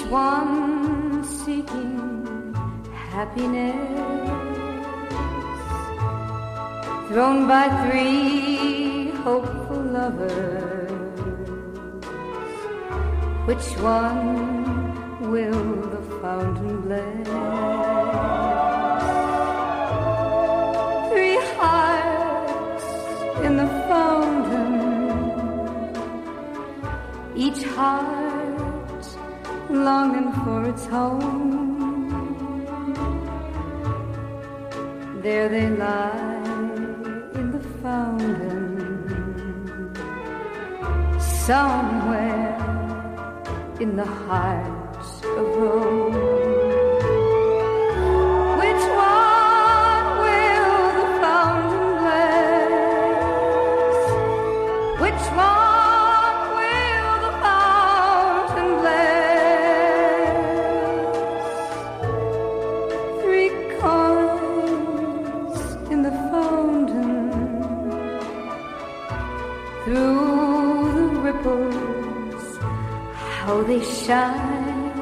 one seeking happiness, thrown by three hopeful lovers. Which one will the fountain bless? Three hearts in the fountain, each heart longing for its home. There they lie in the fountain, somewhere in the heart of Rome. Which one will the fountain bless? Which one will the fountain bless? Three coins in the fountain, through the ripples how they shine.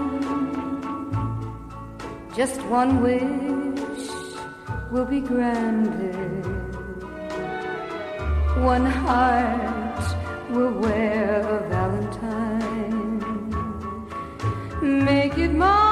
Just one wish will be granted, one heart will wear a valentine. Make it mine.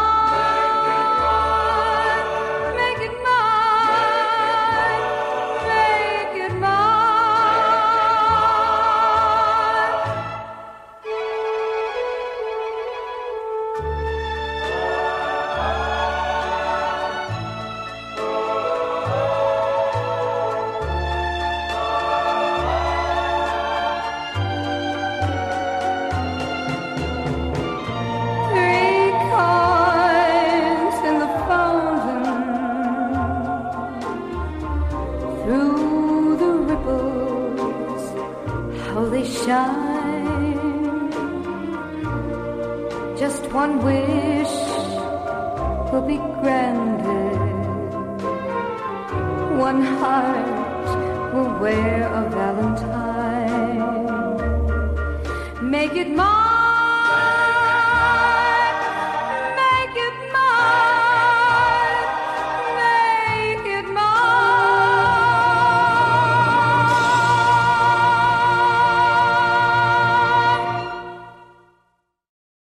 Through the ripples, how they shine. Just one wish will be granted, one heart will wear a valentine. Make it mine.